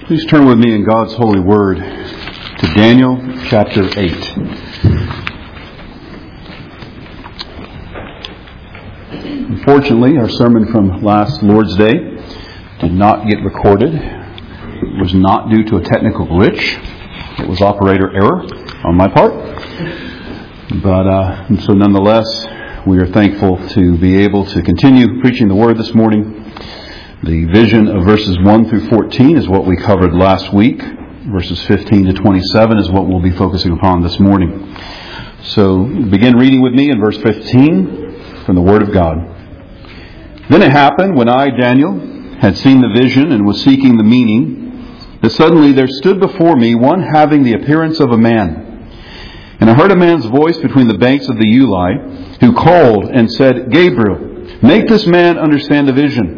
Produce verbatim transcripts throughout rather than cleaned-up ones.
Please turn with me in God's holy word to Daniel chapter eight. Unfortunately, our sermon from last Lord's Day did not get recorded. It was not due to a technical glitch. It was operator error on my part. But uh, so nonetheless, we are thankful to be able to continue preaching the word this morning. The vision of verses one through fourteen is what we covered last week. Verses fifteen to twenty-seven is what we'll be focusing upon this morning. So begin reading with me in verse fifteen from the Word of God. Then it happened, when I, Daniel, had seen the vision and was seeking the meaning, that suddenly there stood before me one having the appearance of a man. And I heard a man's voice between the banks of the Ulai, who called and said, Gabriel, make this man understand the vision.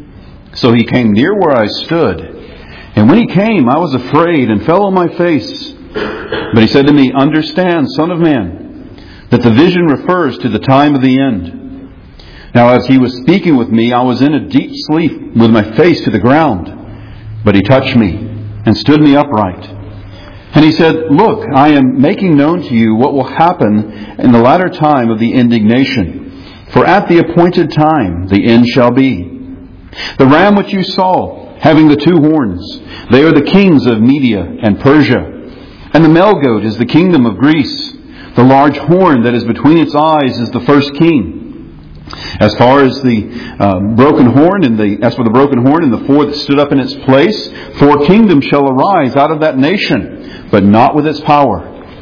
So he came near where I stood. And when he came, I was afraid and fell on my face. But he said to me, understand, Son of Man, that the vision refers to the time of the end. Now as he was speaking with me, I was in a deep sleep with my face to the ground. But he touched me and stood me upright. And he said, look, I am making known to you what will happen in the latter time of the indignation. For at the appointed time the end shall be. The ram which you saw, having the two horns, they are the kings of Media and Persia. And the male goat is the kingdom of Greece. The large horn that is between its eyes is the first king. As far as the uh, broken horn and the as for the broken horn and the four that stood up in its place, four kingdoms shall arise out of that nation, but not with its power.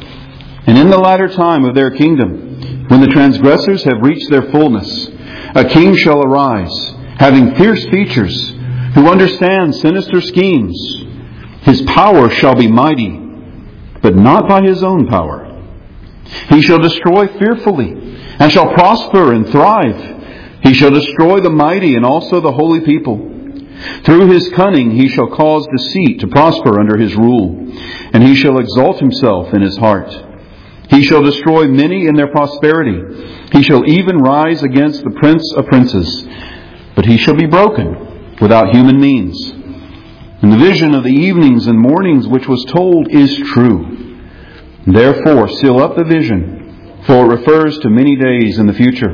And in the latter time of their kingdom, when the transgressors have reached their fullness, a king shall arise, having fierce features, who understands sinister schemes. His power shall be mighty, but not by his own power. He shall destroy fearfully, and shall prosper and thrive. He shall destroy the mighty and also the holy people. Through his cunning he shall cause deceit to prosper under his rule, and he shall exalt himself in his heart. He shall destroy many in their prosperity. He shall even rise against the prince of princes. But he shall be broken without human means. And the vision of the evenings and mornings which was told is true. Therefore seal up the vision, for it refers to many days in the future.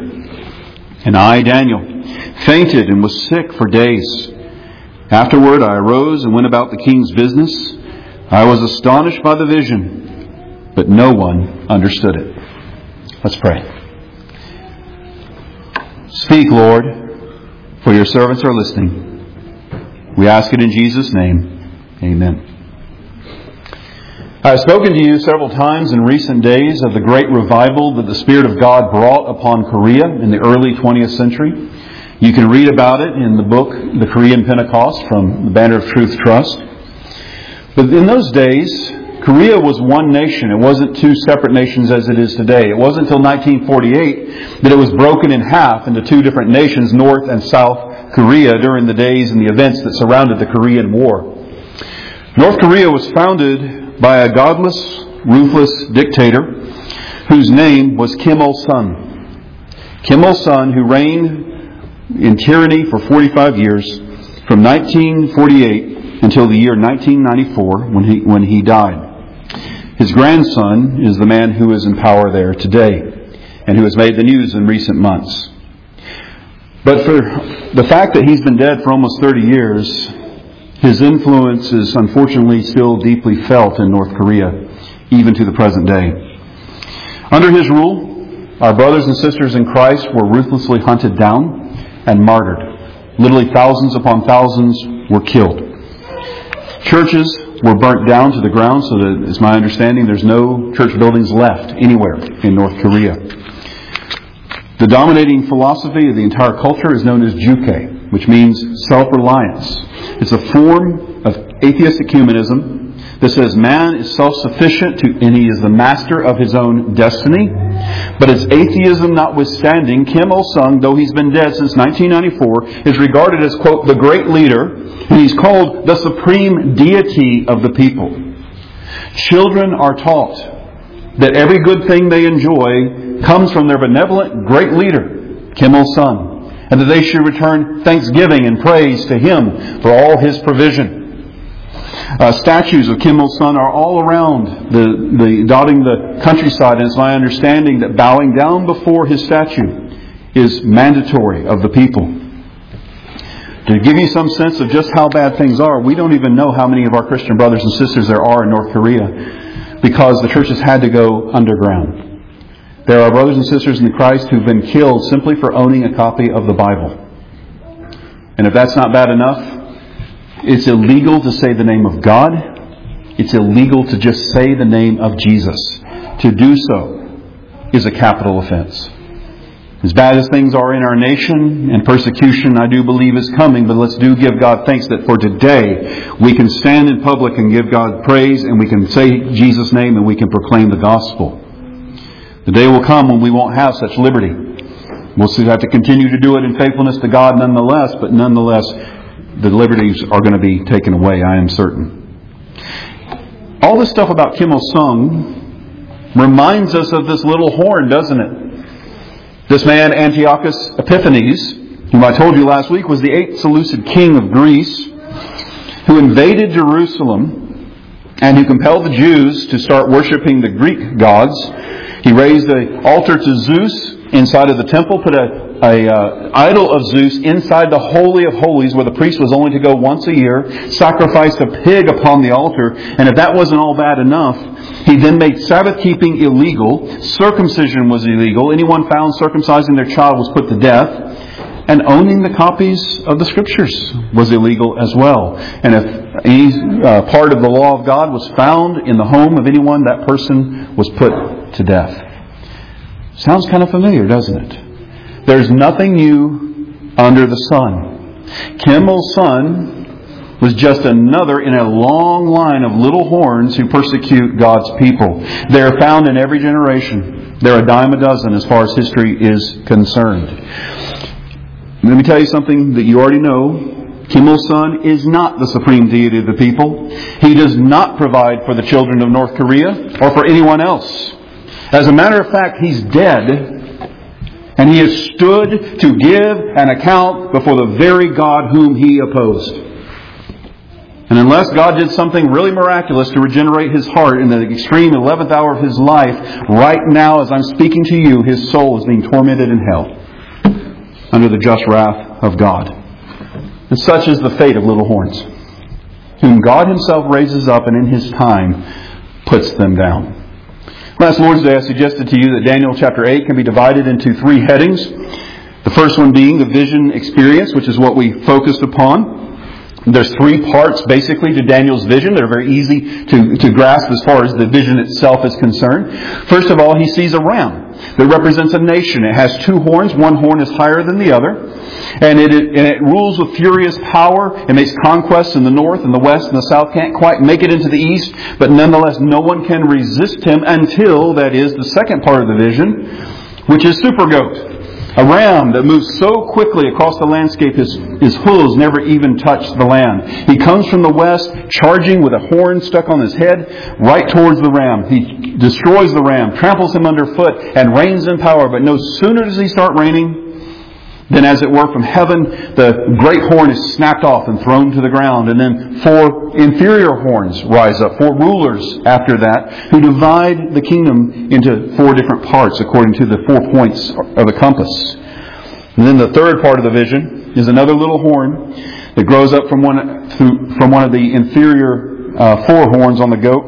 And I, Daniel, fainted and was sick for days. Afterward I arose and went about the king's business. I was astonished by the vision, but no one understood it. Let's pray. Speak, Lord, for your servants are listening. We ask it in Jesus' name. Amen. I have spoken to you several times in recent days of the great revival that the Spirit of God brought upon Korea in the early twentieth century. You can read about it in the book, The Korean Pentecost, from the Banner of Truth Trust. But in those days, Korea was one nation. It wasn't two separate nations as it is today. It wasn't until nineteen forty-eight that it was broken in half into two different nations, North and South Korea, during the days and the events that surrounded the Korean War. North Korea was founded by a godless, ruthless dictator whose name was Kim Il-sung. Kim Il-sung, who reigned in tyranny for forty-five years, from nineteen forty-eight until the year nineteen ninety-four, when he when he died. His grandson is the man who is in power there today and who has made the news in recent months. But for the fact that he's been dead for almost thirty years, his influence is unfortunately still deeply felt in North Korea, even to the present day. Under his rule, our brothers and sisters in Christ were ruthlessly hunted down and martyred. Literally thousands upon thousands were killed. Churches were burnt down to the ground, so that, it's my understanding, there's no church buildings left anywhere in North Korea. The dominating philosophy of the entire culture is known as Juche, which means self-reliance. It's a form of atheistic humanism that says man is self-sufficient to, and he is the master of his own destiny. But its atheism notwithstanding, Kim Il-sung, though he's been dead since nineteen ninety-four, is regarded as, quote, the great leader, and he's called the supreme deity of the people. Children are taught that every good thing they enjoy comes from their benevolent great leader, Kim Il-sung, and that they should return thanksgiving and praise to him for all his provision. Uh, statues of Kim Il-sung are all around, the, the dotting the countryside, and it's my understanding that bowing down before his statue is mandatory of the people. To give you some sense of just how bad things are, we don't even know how many of our Christian brothers and sisters there are in North Korea because the churches had to go underground. There are brothers and sisters in Christ who've been killed simply for owning a copy of the Bible. And if that's not bad enough, it's illegal to say the name of God. It's illegal to just say the name of Jesus. To do so is a capital offense. As bad as things are in our nation, and persecution I do believe is coming, but let's do give God thanks that for today we can stand in public and give God praise, and we can say Jesus' name, and we can proclaim the gospel. The day will come when we won't have such liberty. We'll still have to continue to do it in faithfulness to God nonetheless, but nonetheless the liberties are going to be taken away, I am certain. All this stuff about Kim Il-sung reminds us of this little horn, doesn't it? This man, Antiochus Epiphanes, whom I told you last week was the eighth Seleucid king of Greece, who invaded Jerusalem and who compelled the Jews to start worshiping the Greek gods. He raised an altar to Zeus inside of the temple, put a A uh, idol of Zeus inside the Holy of Holies, where the priest was only to go once a year, sacrificed a pig upon the altar, and if that wasn't all bad enough, he then made Sabbath keeping illegal, circumcision was illegal, anyone found circumcising their child was put to death, and owning the copies of the Scriptures was illegal as well. And if any uh, part of the law of God was found in the home of anyone, that person was put to death. Sounds kind of familiar, doesn't it? There's nothing new under the sun. Kim Il-sung was just another in a long line of little horns who persecute God's people. They are found in every generation. They're a dime a dozen as far as history is concerned. Let me tell you something that you already know. Kim Il-sung is not the supreme deity of the people. He does not provide for the children of North Korea or for anyone else. As a matter of fact, he's dead. And he has stood to give an account before the very God whom he opposed. And unless God did something really miraculous to regenerate his heart in the extreme eleventh hour of his life, right now as I'm speaking to you, his soul is being tormented in hell under the just wrath of God. And such is the fate of little horns, whom God himself raises up and in his time puts them down. Last Lord's Day I suggested to you that Daniel chapter eight can be divided into three headings. The first one being the vision experience, which is what we focused upon. There's three parts basically to Daniel's vision. They're very easy to, to grasp as far as the vision itself is concerned. First of all, he sees a ram that represents a nation. It has two horns. One horn is higher than the other. And it, it, and it rules with furious power. It makes conquests in the north and the west and the south. Can't quite make it into the east. But nonetheless, no one can resist him until, that is, the second part of the vision, which is Super Goat. A ram that moves so quickly across the landscape, his, his hooves never even touch the land. He comes from the west, charging with a horn stuck on his head, right towards the ram. He destroys the ram, tramples him underfoot, and reigns in power. But no sooner does he start reigning than, as it were, from heaven, the great horn is snapped off and thrown to the ground. And then four inferior horns rise up, four rulers after that, who divide the kingdom into four different parts according to the four points of the compass. And then the third part of the vision is another little horn that grows up from one, from one of the inferior uh, four horns on the goat.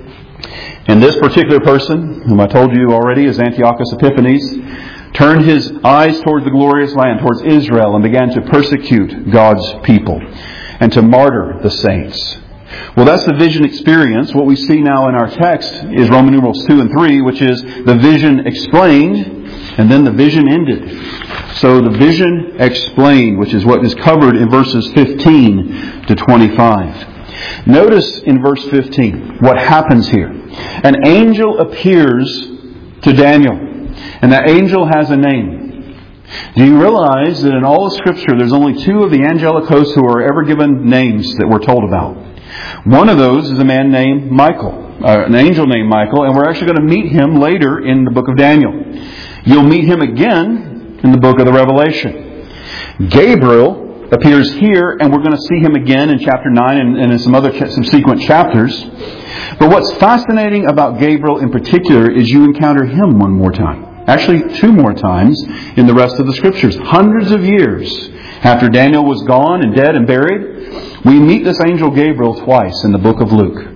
And this particular person, whom I told you already is Antiochus Epiphanes, turned his eyes towards the glorious land, towards Israel, and began to persecute God's people and to martyr the saints. Well, that's the vision experience. What we see now in our text is Roman numerals two and three, which is the vision explained, and then the vision ended. So the vision explained, which is what is covered in verses fifteen to twenty-five. Notice in verse fifteen what happens here. An angel appears to Daniel. And that angel has a name. Do you realize that in all of Scripture there's only two of the angelic hosts who are ever given names that we're told about? One of those is a man named Michael, uh, an angel named Michael, and we're actually going to meet him later in the book of Daniel. You'll meet him again in the book of the Revelation. Gabriel appears here, and we're going to see him again in chapter nine and, and in some other ch- subsequent chapters. But what's fascinating about Gabriel in particular is you encounter him one more time. Actually, two more times in the rest of the Scriptures. Hundreds of years after Daniel was gone and dead and buried, we meet this angel Gabriel twice in the book of Luke.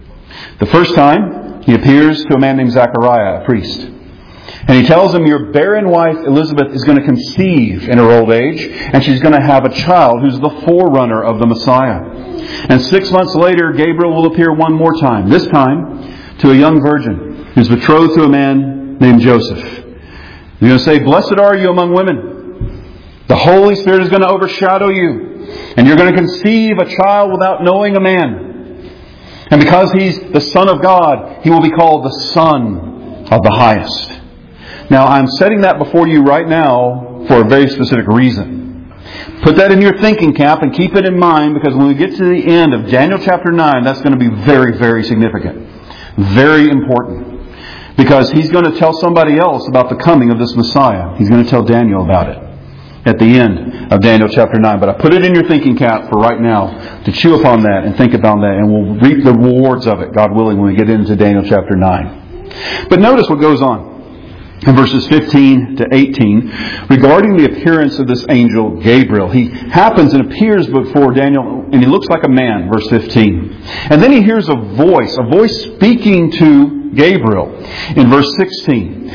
The first time, he appears to a man named Zechariah, a priest. And he tells him, your barren wife Elizabeth is going to conceive in her old age, and she's going to have a child who's the forerunner of the Messiah. And six months later, Gabriel will appear one more time, this time to a young virgin who's betrothed to a man named Joseph. He's going to say, blessed are you among women. The Holy Spirit is going to overshadow you, and you're going to conceive a child without knowing a man. And because he's the Son of God, he will be called the Son of the Highest. Now, I'm setting that before you right now for a very specific reason. Put that in your thinking cap and keep it in mind, because when we get to the end of Daniel chapter nine, that's going to be very, very significant. Very important. Because he's going to tell somebody else about the coming of this Messiah. He's going to tell Daniel about it at the end of Daniel chapter nine. But I put it in your thinking cap for right now to chew upon that and think about that. And we'll reap the rewards of it, God willing, when we get into Daniel chapter nine. But notice what goes on in verses fifteen to eighteen, regarding the appearance of this angel Gabriel. He happens and appears before Daniel, and he looks like a man, verse fifteen. And then he hears a voice, a voice speaking to Gabriel in verse sixteen.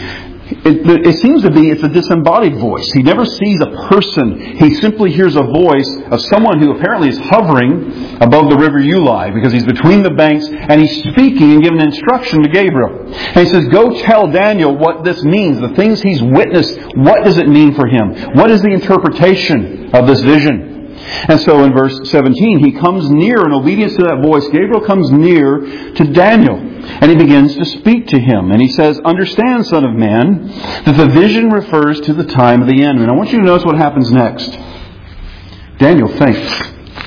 It, it seems to be, it's a disembodied voice. He never sees a person. He simply hears a voice of someone who apparently is hovering above the river Ulai, because he's between the banks, and he's speaking and giving instruction to Gabriel. And he says, go tell Daniel what this means. The things he's witnessed, what does it mean for him? What is the interpretation of this vision? And so in verse seventeen, he comes near, in obedience to that voice, Gabriel comes near to Daniel. And he begins to speak to him. And he says, understand, son of man, that the vision refers to the time of the end. And I want you to notice what happens next. Daniel faints.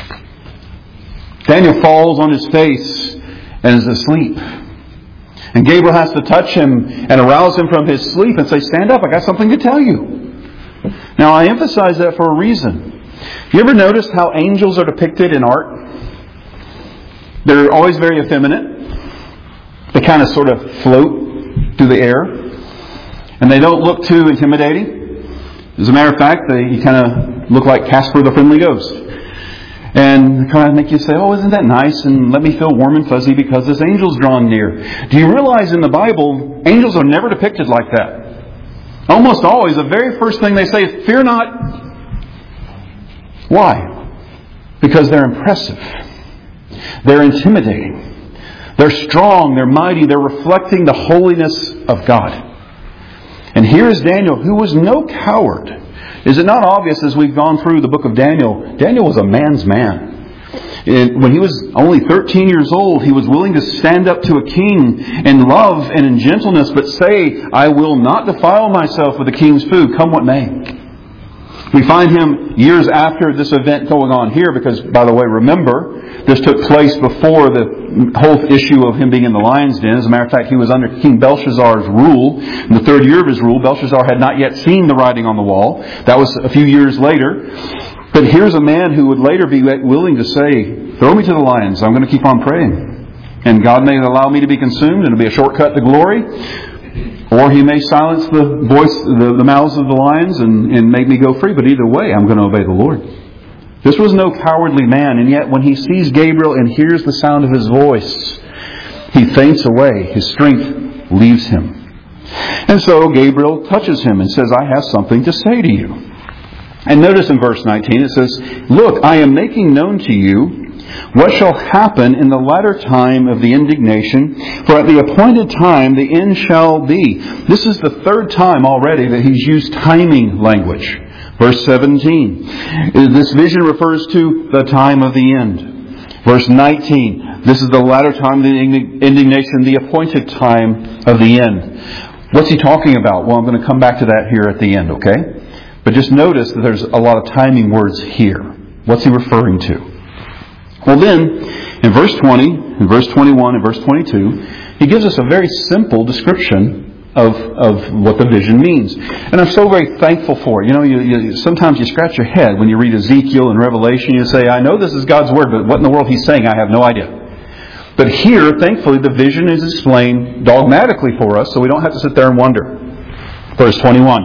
Daniel falls on his face and is asleep. And Gabriel has to touch him and arouse him from his sleep and say, stand up, I got something to tell you. Now, I emphasize that for a reason. You ever notice how angels are depicted in art? They're always very effeminate. They kind of sort of float through the air. And they don't look too intimidating. As a matter of fact, they kind of look like Casper the Friendly Ghost. And kind of make you say, oh, isn't that nice? And let me feel warm and fuzzy because this angel's drawn near. Do you realize in the Bible, angels are never depicted like that? Almost always, the very first thing they say is, fear not. Why? Because they're impressive. They're intimidating. They're strong, they're mighty, they're reflecting the holiness of God. And here is Daniel, who was no coward. Is it not obvious as we've gone through the book of Daniel, Daniel was a man's man. And when he was only thirteen years old, he was willing to stand up to a king in love and in gentleness, but say, I will not defile myself with the king's food, come what may. We find him years after this event going on here, because, by the way, remember, this took place before the whole issue of him being in the lion's den. As a matter of fact, he was under King Belshazzar's rule. In the third year of his rule, Belshazzar had not yet seen the writing on the wall. That was a few years later. But here's a man who would later be willing to say, throw me to the lions. I'm going to keep on praying. And God may allow me to be consumed, and it'll be a shortcut to glory. Or He may silence the voice, the, the mouths of the lions and, and make me go free. But either way, I'm going to obey the Lord. This was no cowardly man. And yet when he sees Gabriel and hears the sound of his voice, he faints away. His strength leaves him. And so Gabriel touches him and says, I have something to say to you. And notice in verse nineteen, it says, look, I am making known to you what shall happen in the latter time of the indignation, for at the appointed time the end shall be. This is the third time already that he's used timing language. Verse seventeen. This vision refers to the time of the end. Verse nineteen. This is the latter time of the indignation, the appointed time of the end. What's he talking about? Well, I'm going to come back to that here at the end, okay? But just notice that there's a lot of timing words here. What's he referring to? Well then, in verse twenty, in verse twenty-one, and verse twenty-two, he gives us a very simple description of of what the vision means. And I'm so very thankful for it. You know, you, you, sometimes you scratch your head when you read Ezekiel and Revelation. You say, I know this is God's Word, but what in the world He's saying, I have no idea. But here, thankfully, the vision is explained dogmatically for us, so we don't have to sit there and wonder. Verse twenty-one.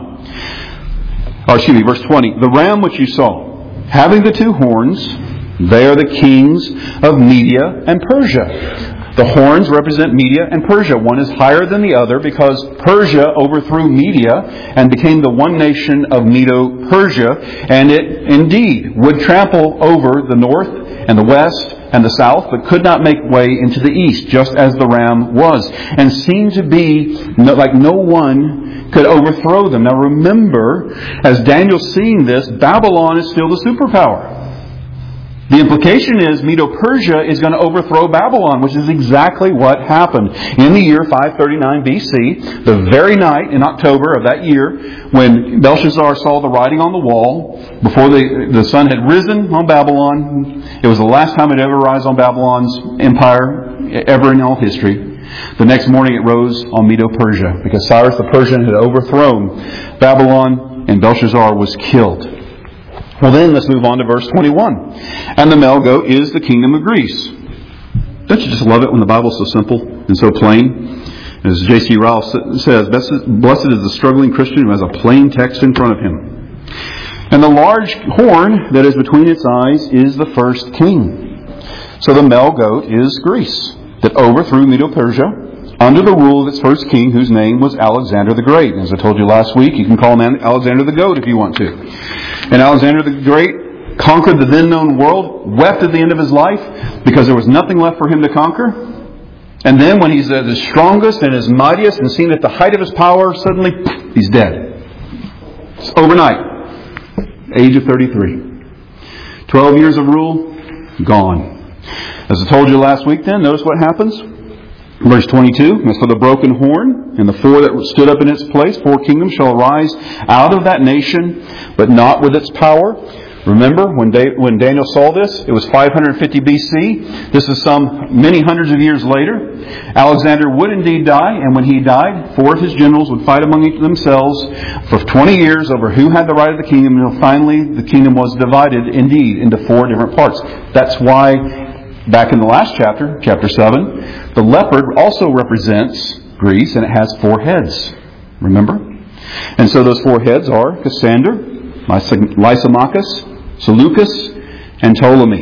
Or excuse me, verse twenty. The ram which you saw, having the two horns, they are the kings of Media and Persia. The horns represent Media and Persia. One is higher than the other because Persia overthrew Media and became the one nation of Medo-Persia. And it indeed would trample over the north and the west and the south, but could not make way into the east, just as the ram was. And seemed to be no, like no one could overthrow them. Now remember, as Daniel's seeing this, Babylon is still the superpower. The implication is Medo-Persia is going to overthrow Babylon, which is exactly what happened in the year five thirty-nine B C, the very night in October of that year when Belshazzar saw the writing on the wall before the, the sun had risen on Babylon. It was the last time it ever rise on Babylon's empire ever in all history. The next morning it rose on Medo-Persia because Cyrus the Persian had overthrown Babylon and Belshazzar was killed. Well then, let's move on to verse twenty-one. And the male goat is the kingdom of Greece. Don't you just love it when the Bible's so simple and so plain? As J C Ryle says, blessed is the struggling Christian who has a plain text in front of him. And the large horn that is between its eyes is the first king. So the male goat is Greece, that overthrew Medo-Persia under the rule of its first king, whose name was Alexander the Great. As I told you last week, you can call him Alexander the Goat if you want to. And Alexander the Great conquered the then known world, wept at the end of his life because there was nothing left for him to conquer. And then when he's at his strongest and his mightiest and seen at the height of his power, suddenly he's dead. It's overnight. Age of thirty-three. Twelve years of rule, gone. As I told you last week then, notice what happens. Verse twenty-two, as for the broken horn and the four that stood up in its place, four kingdoms shall arise out of that nation, but not with its power. Remember, when, da- when Daniel saw this, it was five hundred fifty B C. This is some many hundreds of years later. Alexander would indeed die, and when he died, four of his generals would fight among themselves for twenty years over who had the right of the kingdom, until finally the kingdom was divided indeed into four different parts. That's why back in the last chapter, chapter seven, the leopard also represents Greece, and it has four heads. Remember? And so those four heads are Cassander, Lysimachus, Seleucus, and Ptolemy.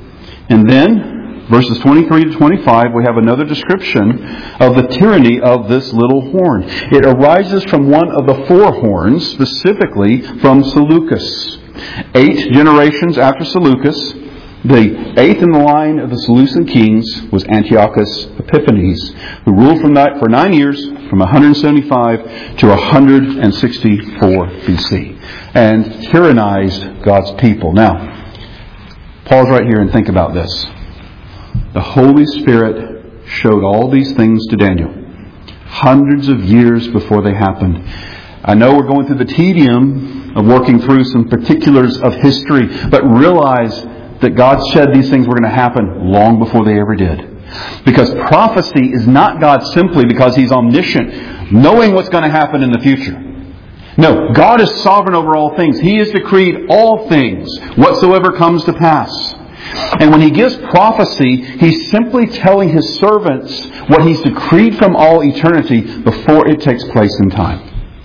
And then, verses twenty-three to twenty-five, we have another description of the tyranny of this little horn. It arises from one of the four horns, specifically from Seleucus. Eight generations after Seleucus, the eighth in the line of the Seleucid kings was Antiochus Epiphanes, who ruled from that for nine years, from one hundred seventy-five to one hundred sixty-four B C, and tyrannized God's people. Now, pause right here and think about this. The Holy Spirit showed all these things to Daniel, hundreds of years before they happened. I know we're going through the tedium of working through some particulars of history, but realize that God said these things were going to happen long before they ever did. Because prophecy is not God simply because He's omniscient, knowing what's going to happen in the future. No, God is sovereign over all things. He has decreed all things, whatsoever comes to pass. And when He gives prophecy, He's simply telling His servants what He's decreed from all eternity before it takes place in time.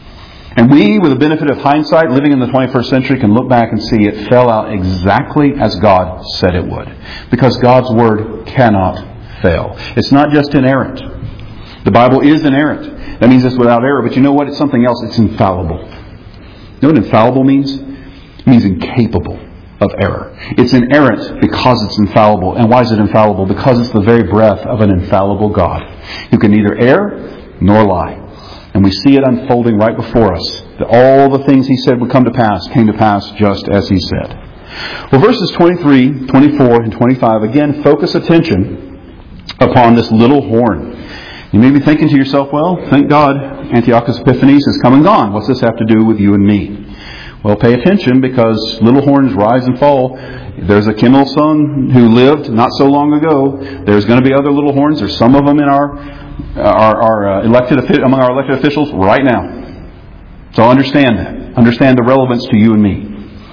And we, with the benefit of hindsight, living in the twenty-first century, can look back and see it fell out exactly as God said it would. Because God's Word cannot fail. It's not just inerrant. The Bible is inerrant. That means it's without error. But you know what? It's something else. It's infallible. You know what infallible means? It means incapable of error. It's inerrant because it's infallible. And why is it infallible? Because it's the very breath of an infallible God who can neither err nor lie. And we see it unfolding right before us. That all the things He said would come to pass came to pass just as He said. Well, verses twenty-three, twenty-four, and twenty-five again focus attention upon this little horn. You may be thinking to yourself, well, thank God Antiochus Epiphanes has come and gone. What's this have to do with you and me? Well, pay attention, because little horns rise and fall. There's a Kim Il-sung who lived not so long ago. There's going to be other little horns. There's some of them in our our, our uh, elected among our elected officials right now. So understand that. Understand the relevance to you and me.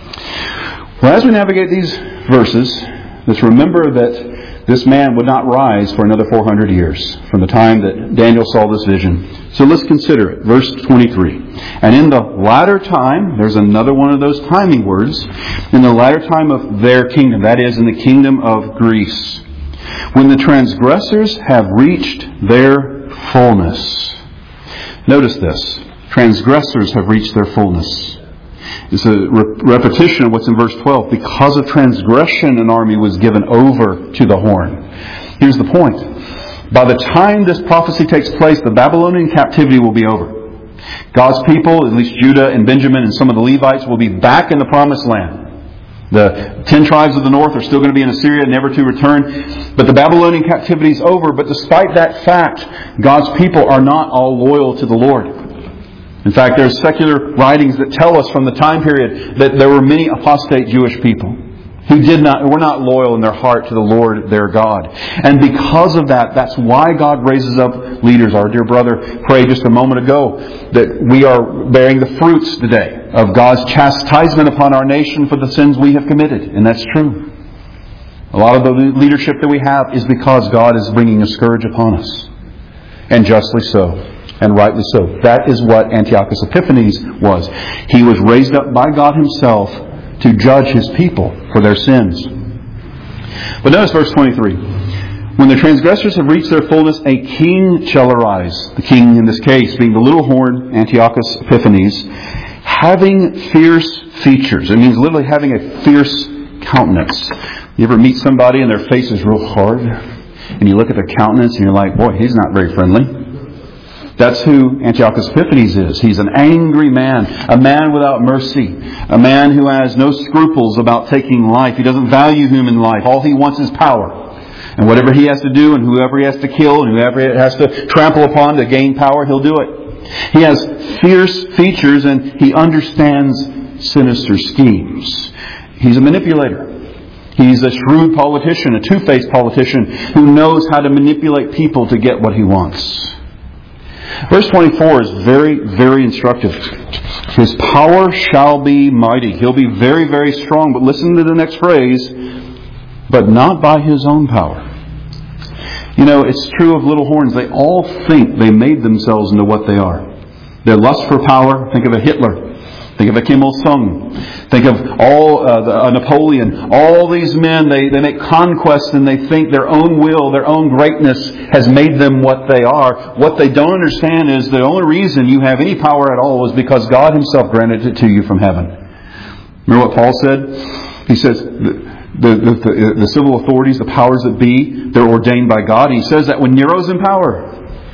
Well, as we navigate these verses, let's remember that this man would not rise for another four hundred years from the time that Daniel saw this vision. So let's consider it. Verse twenty-three. And in the latter time, there's another one of those timing words, in the latter time of their kingdom, that is, in the kingdom of Greece, when the transgressors have reached their fullness. Notice this. Transgressors have reached their fullness. It's a re- repetition of what's in verse twelve. Because of transgression, an army was given over to the horn. Here's the point. By the time this prophecy takes place, the Babylonian captivity will be over. God's people, at least Judah and Benjamin and some of the Levites, will be back in the promised land. The ten tribes of the north are still going to be in Assyria, never to return. But the Babylonian captivity is over. But despite that fact, God's people are not all loyal to the Lord. In fact, there's secular writings that tell us from the time period that there were many apostate Jewish people who did not, were not loyal in their heart to the Lord their God. And because of that, that's why God raises up leaders. Our dear brother prayed just a moment ago that we are bearing the fruits today of God's chastisement upon our nation for the sins we have committed. And that's true. A lot of the leadership that we have is because God is bringing a scourge upon us. And justly so. And rightly so. That is what Antiochus Epiphanes was. He was raised up by God Himself to judge His people for their sins. But notice verse twenty-three. When the transgressors have reached their fullness, a king shall arise. The king in this case being the little horn, Antiochus Epiphanes, having fierce features. It means literally having a fierce countenance. You ever meet somebody and their face is real hard? And you look at their countenance and you're like, boy, he's not very friendly. That's who Antiochus Epiphanes is. He's an angry man, a man without mercy, a man who has no scruples about taking life. He doesn't value human life. All he wants is power. And whatever he has to do and whoever he has to kill and whoever he has to trample upon to gain power, he'll do it. He has fierce features and he understands sinister schemes. He's a manipulator. He's a shrewd politician, a two-faced politician who knows how to manipulate people to get what he wants. Verse twenty-four is very, very instructive. His power shall be mighty. He'll be very, very strong. But listen to the next phrase. But not by his own power. You know, it's true of little horns. They all think they made themselves into what they are. Their lust for power. Think of a Hitler. Think of a Kim Il-sung. Think of all uh, the, uh, Napoleon. All these men, they, they make conquests and they think their own will, their own greatness has made them what they are. What they don't understand is the only reason you have any power at all is because God Himself granted it to you from heaven. Remember what Paul said? He says the, the, the, the civil authorities, the powers that be, they're ordained by God. And he says that when Nero's in power.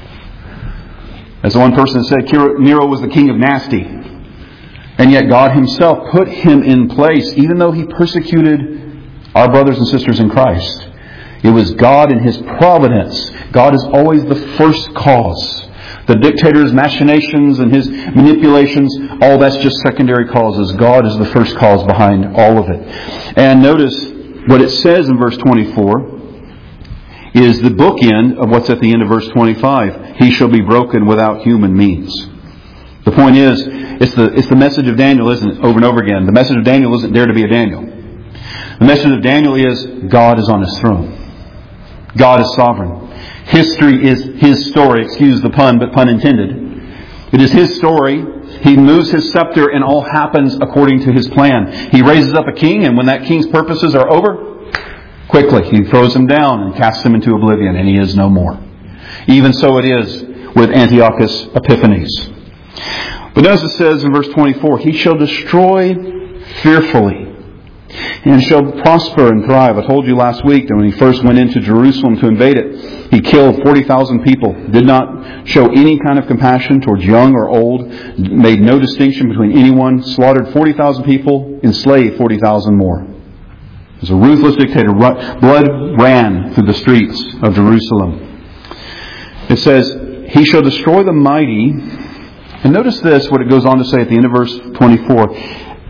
As one person said, Nero was the king of nasty. And yet God Himself put him in place, even though he persecuted our brothers and sisters in Christ. It was God in His providence. God is always the first cause. The dictator's machinations and his manipulations, all that's just secondary causes. God is the first cause behind all of it. And notice what it says in verse twenty-four is the bookend of what's at the end of verse twenty-five. He shall be broken without human means. The point is, it's the it's the message of Daniel, isn't it? Over and over again. The message of Daniel isn't dare to be a Daniel. The message of Daniel is God is on His throne. God is sovereign. History is His story. Excuse the pun, but pun intended. It is His story. He moves His scepter and all happens according to His plan. He raises up a king, and when that king's purposes are over, quickly He throws him down and casts him into oblivion, and he is no more. Even so it is with Antiochus Epiphanes. But notice it says in verse twenty-four, He shall destroy fearfully and shall prosper and thrive. I told you last week that when he first went into Jerusalem to invade it, he killed forty thousand people, did not show any kind of compassion towards young or old, made no distinction between anyone, slaughtered forty thousand people, enslaved forty thousand more. He was a ruthless dictator. Blood ran through the streets of Jerusalem. It says, He shall destroy the mighty. And notice this, what it goes on to say at the end of verse twenty-four.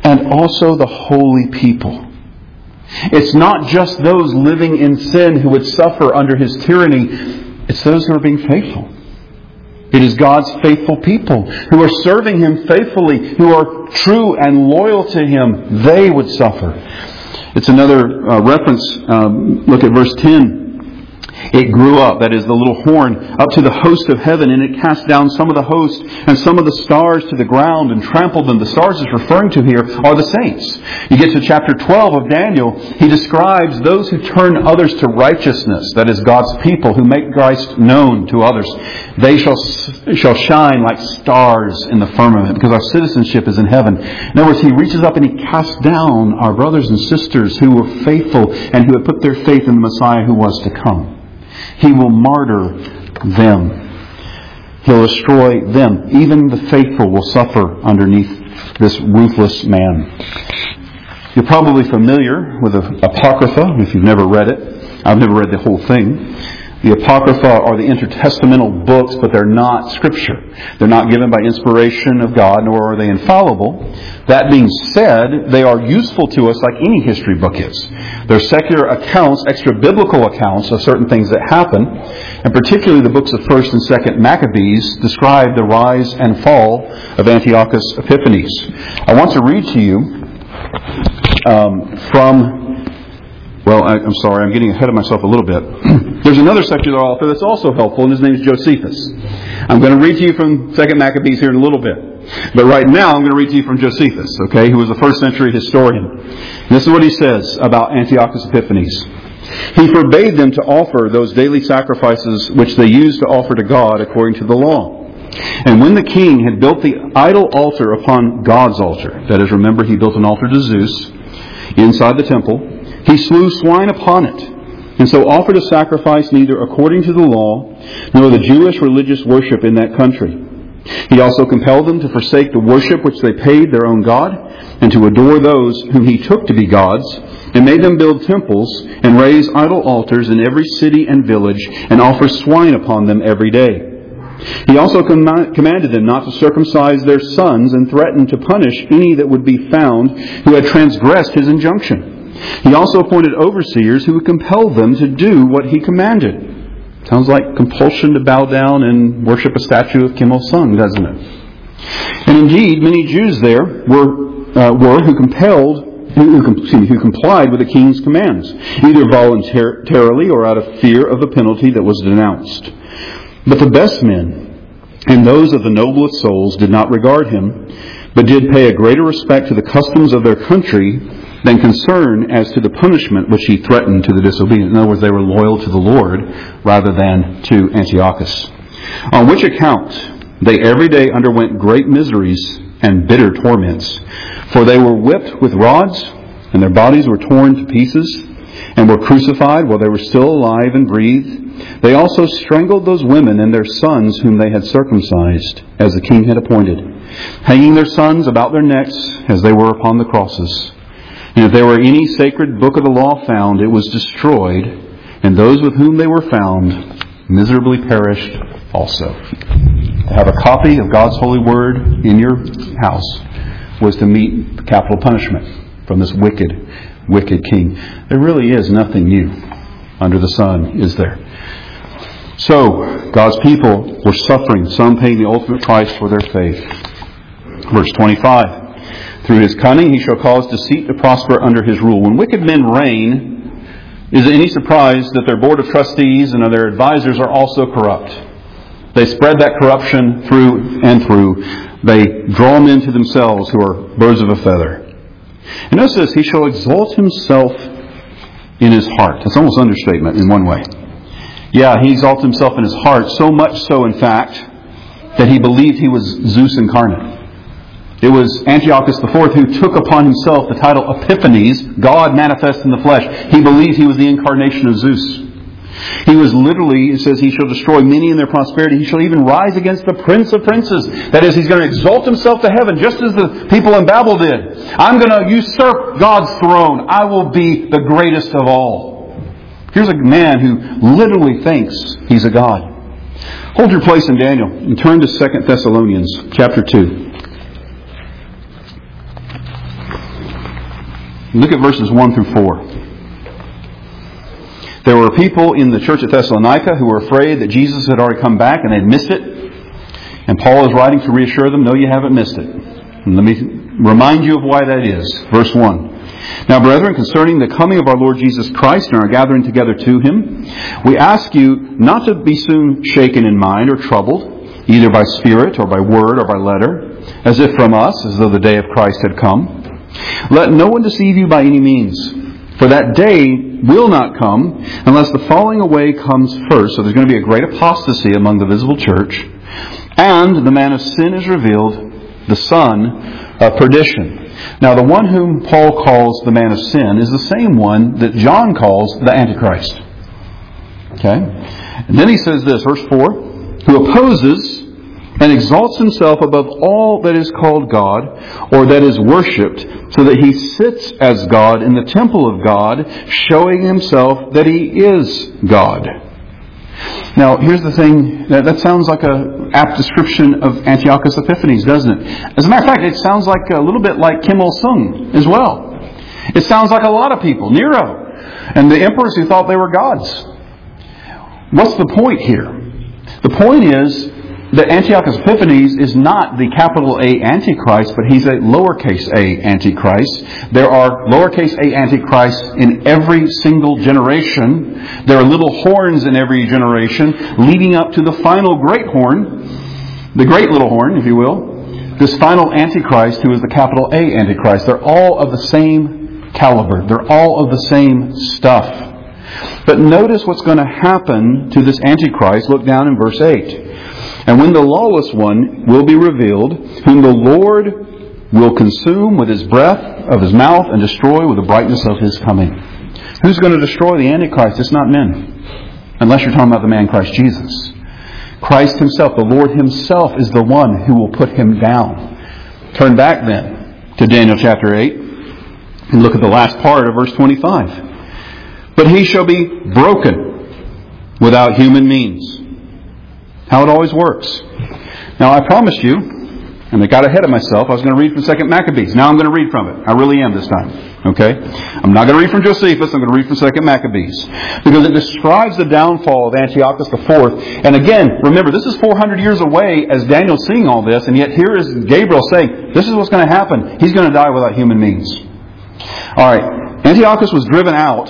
and also the holy people. It's not just those living in sin who would suffer under His tyranny. It's those who are being faithful. It is God's faithful people who are serving Him faithfully, who are true and loyal to Him. They would suffer. It's another uh, reference. Um, look at verse ten. It grew up, that is the little horn, up to the host of heaven, and it cast down some of the host and some of the stars to the ground and trampled them. The stars it's referring to here are the saints. You get to chapter twelve of Daniel, he describes those who turn others to righteousness, that is God's people, who make Christ known to others. They shall shall shine like stars in the firmament, because our citizenship is in heaven. In other words, he reaches up and he casts down our brothers and sisters who were faithful and who had put their faith in the Messiah who was to come. He will martyr them. He'll destroy them. Even the faithful will suffer underneath this ruthless man. You're probably familiar with the Apocrypha, if you've never read it. I've never read the whole thing. The Apocrypha are the intertestamental books, but they're not Scripture. They're not given by inspiration of God, nor are they infallible. That being said, they are useful to us like any history book is. They're secular accounts, extra-biblical accounts of certain things that happen. And particularly the books of First and Second Maccabees describe the rise and fall of Antiochus Epiphanes. I want to read to you um, from... Well, I, I'm sorry, I'm getting ahead of myself a little bit. There's another secular author that's also helpful, and his name is Josephus. I'm going to read to you from Second Maccabees here in a little bit. But right now, I'm going to read to you from Josephus, okay, who was a first century historian. And this is what he says about Antiochus Epiphanes. He forbade them to offer those daily sacrifices which they used to offer to God according to the law. And when the king had built the idol altar upon God's altar, that is, remember, he built an altar to Zeus inside the temple, he slew swine upon it, and so offered a sacrifice neither according to the law, nor the Jewish religious worship in that country. He also compelled them to forsake the worship which they paid their own God, and to adore those whom he took to be gods, and made them build temples, and raise idol altars in every city and village, and offer swine upon them every day. He also com- commanded them not to circumcise their sons, and threatened to punish any that would be found who had transgressed his injunction. He also appointed overseers who would compel them to do what he commanded. Sounds like compulsion to bow down and worship a statue of Kim Il-sung, doesn't it? And indeed, many Jews there were uh, were who compelled, who, who, excuse me, who complied with the king's commands, either voluntarily or out of fear of the penalty that was denounced. But the best men and those of the noblest souls did not regard him, but did pay a greater respect to the customs of their country than concern as to the punishment which he threatened to the disobedient. In other words, they were loyal to the Lord rather than to Antiochus. On which account they every day underwent great miseries and bitter torments. For they were whipped with rods, and their bodies were torn to pieces, and were crucified while they were still alive and breathed. They also strangled those women and their sons whom they had circumcised, as the king had appointed, hanging their sons about their necks as they were upon the crosses. And if there were any sacred book of the law found, it was destroyed, and those with whom they were found miserably perished also. To have a copy of God's holy word in your house was to meet capital punishment from this wicked, wicked king. There really is nothing new under the sun, is there? So, God's people were suffering, some paying the ultimate price for their faith. Verse twenty-five. Through his cunning he shall cause deceit to prosper under his rule. When wicked men reign, is it any surprise that their board of trustees and their advisors are also corrupt? They spread that corruption through and through. They draw men to themselves who are birds of a feather. And notice this, he shall exalt himself in his heart. That's almost an understatement in one way. Yeah, he exalts himself in his heart, so much so, in fact, that he believed he was Zeus incarnate. It was Antiochus the Fourth who took upon himself the title Epiphanes, God manifest in the flesh. He believed he was the incarnation of Zeus. He was literally, it says, he shall destroy many in their prosperity. He shall even rise against the prince of princes. That is, he's going to exalt himself to heaven, just as the people in Babel did. I'm going to usurp God's throne. I will be the greatest of all. Here's a man who literally thinks he's a God. Hold your place in Daniel and turn to Second Thessalonians chapter two. Look at verses one through four. There were people in the church at Thessalonica who were afraid that Jesus had already come back and they'd missed it. And Paul is writing to reassure them, no, you haven't missed it. And let me remind you of why that is. Verse one. Now, brethren, concerning the coming of our Lord Jesus Christ and our gathering together to Him, we ask you not to be soon shaken in mind or troubled, either by spirit or by word or by letter, as if from us, as though the day of Christ had come. Let no one deceive you by any means, for that day will not come unless the falling away comes first. So there's going to be a great apostasy among the visible church. And the man of sin is revealed, the son of perdition. Now, the one whom Paul calls the man of sin is the same one that John calls the Antichrist. Okay? And then he says this, verse four, who opposes and exalts himself above all that is called God or that is worshipped, so that he sits as God in the temple of God, showing himself that he is God. Now, here's the thing. That, that sounds like an apt description of Antiochus Epiphanes, doesn't it? As a matter of fact, it sounds like a little bit like Kim Il-sung as well. It sounds like a lot of people. Nero and the emperors who thought they were gods. What's the point here? The point is that Antiochus Epiphanes is not the capital A Antichrist, but he's a lowercase a Antichrist. There are lowercase a Antichrists in every single generation. There are little horns in every generation, leading up to the final great horn, the great little horn, if you will, this final Antichrist who is the capital A Antichrist. They're all of the same caliber. They're all of the same stuff. But notice what's going to happen to this Antichrist. Look down in verse eight. And when the lawless one will be revealed, whom the Lord will consume with His breath of His mouth and destroy with the brightness of His coming. Who's going to destroy the Antichrist? It's not men. Unless you're talking about the man Christ Jesus. Christ Himself, the Lord Himself, is the one who will put Him down. Turn back then to Daniel chapter eight and look at the last part of verse twenty-five. But he shall be broken without human means. How it always works. Now, I promised you, and I got ahead of myself, I was going to read from Second Maccabees. Now I'm going to read from it. I really am this time. Okay? I'm not going to read from Josephus. I'm going to read from Second Maccabees. Because it describes the downfall of Antiochus the Fourth. And again, remember, this is four hundred years away as Daniel's seeing all this. And yet here is Gabriel saying, this is what's going to happen. He's going to die without human means. All right. Antiochus was driven out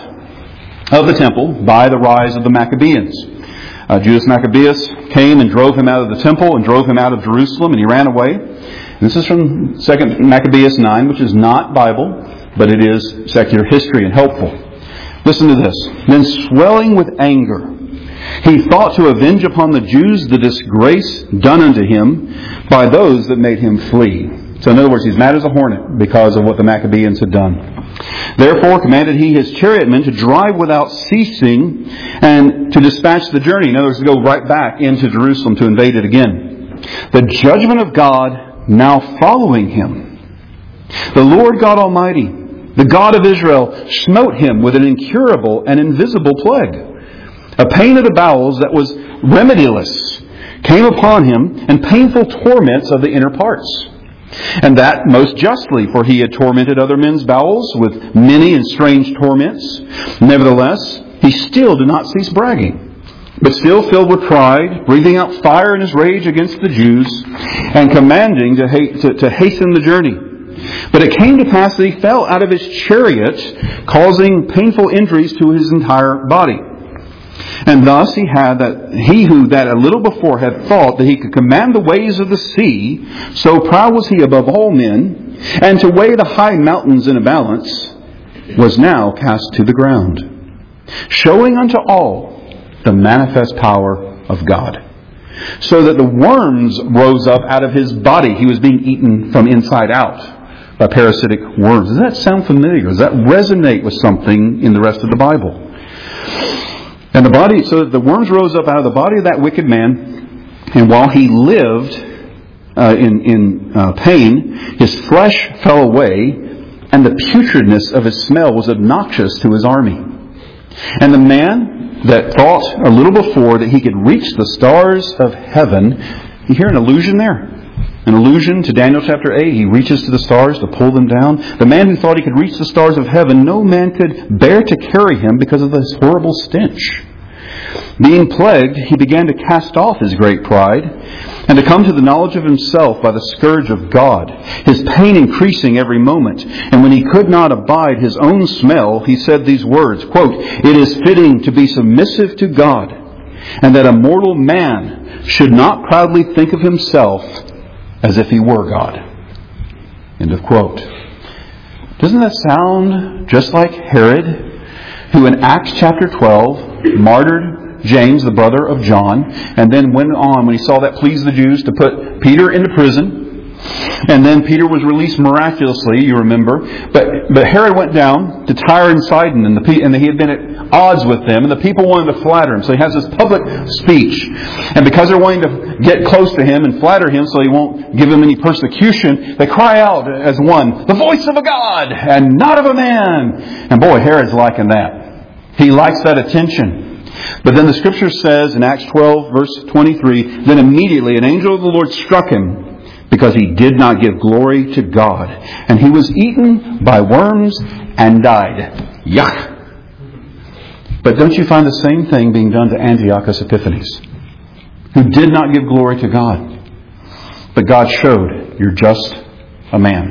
of the temple by the rise of the Maccabeans. Uh, Judas Maccabeus came and drove him out of the temple and drove him out of Jerusalem, and he ran away. And this is from Second Maccabeus nine, which is not Bible, but it is secular history and helpful. Listen to this. Then swelling with anger, he thought to avenge upon the Jews the disgrace done unto him by those that made him flee. So in other words, he's mad as a hornet because of what the Maccabeans had done. Therefore commanded he his chariotmen to drive without ceasing and to dispatch the journey. In other words, to go right back into Jerusalem to invade it again. The judgment of God now following him. The Lord God Almighty, the God of Israel, smote him with an incurable and invisible plague. A pain of the bowels that was remediless came upon him, and painful torments of the inner parts. And that most justly, for he had tormented other men's bowels with many and strange torments. Nevertheless, he still did not cease bragging, but still filled with pride, breathing out fire in his rage against the Jews, and commanding to, ha- to, to hasten the journey. But it came to pass that he fell out of his chariot, causing painful injuries to his entire body. And thus he had that he who that a little before had thought that he could command the waves of the sea, so proud was he above all men, and to weigh the high mountains in a balance, was now cast to the ground, showing unto all the manifest power of God. So that the worms rose up out of his body. He was being eaten from inside out by parasitic worms. Does that sound familiar? Does that resonate with something in the rest of the Bible? And the body, so that the worms rose up out of the body of that wicked man, and while he lived uh, in, in uh, pain, his flesh fell away, and the putridness of his smell was obnoxious to his army. And the man that thought a little before that he could reach the stars of heaven, you hear an allusion there? An allusion to Daniel chapter eight. He reaches to the stars to pull them down. The man who thought he could reach the stars of heaven, no man could bear to carry him because of this horrible stench. Being plagued, he began to cast off his great pride and to come to the knowledge of himself by the scourge of God, his pain increasing every moment. And when he could not abide his own smell, he said these words, quote, "It is fitting to be submissive to God, and that a mortal man should not proudly think of himself as if he were God." End of quote. Doesn't that sound just like Herod, who in Acts chapter twelve martyred James, the brother of John, and then went on, when he saw that pleased the Jews, to put Peter into prison. And then Peter was released miraculously, you remember. But but Herod went down to Tyre and Sidon, and, the, and he had been at odds with them, and the people wanted to flatter him. So he has this public speech. And because they're wanting to get close to him and flatter him so he won't give them any persecution, they cry out as one, "The voice of a God and not of a man." And boy, Herod's liking that. He likes that attention. But then the Scripture says in Acts twelve, verse twenty-three, "Then immediately an angel of the Lord struck him, because he did not give glory to God. And he was eaten by worms and died." Yuck! But don't you find the same thing being done to Antiochus Epiphanes, who did not give glory to God? But God showed, "You're just a man."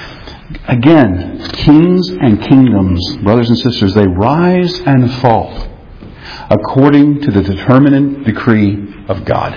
Again, kings and kingdoms, brothers and sisters, they rise and fall according to the determinate decree of God.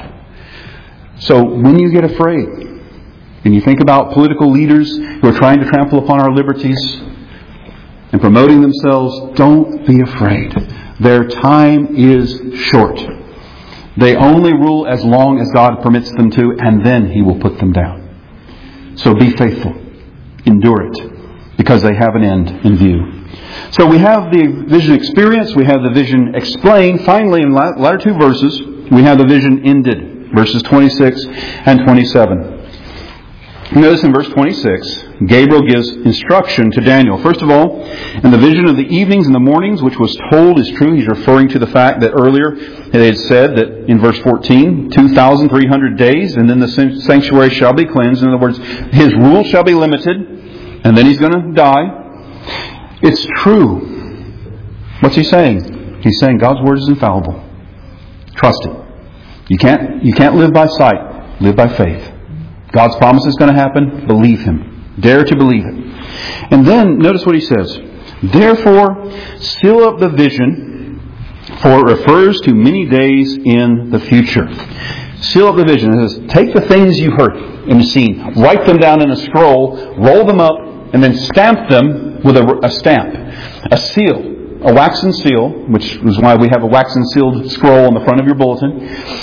So when you get afraid, and you think about political leaders who are trying to trample upon our liberties and promoting themselves, don't be afraid. Their time is short. They only rule as long as God permits them to, and then He will put them down. So be faithful. Endure it, because they have an end in view. So we have the vision experience, we have the vision explained. Finally, in the latter two verses, we have the vision ended. Verses twenty-six and twenty-seven. Notice in verse twenty-six, Gabriel gives instruction to Daniel. First of all, in the vision of the evenings and the mornings, which was told is true. He's referring to the fact that earlier they had said that in verse fourteen, two thousand three hundred days, and then the sanctuary shall be cleansed. In other words, His rule shall be limited, and then He's going to die. It's true. What's He saying? He's saying God's Word is infallible. Trust it. You can't, you can't live by sight. Live by faith. God's promise is going to happen. Believe Him. Dare to believe it. And then, notice what He says. "Therefore, seal up the vision, for it refers to many days in the future." Seal up the vision. It says, take the things you heard and seen, write them down in a scroll, roll them up, and then stamp them with a, a stamp. A seal. A waxen seal, which is why we have a waxen sealed scroll on the front of your bulletin.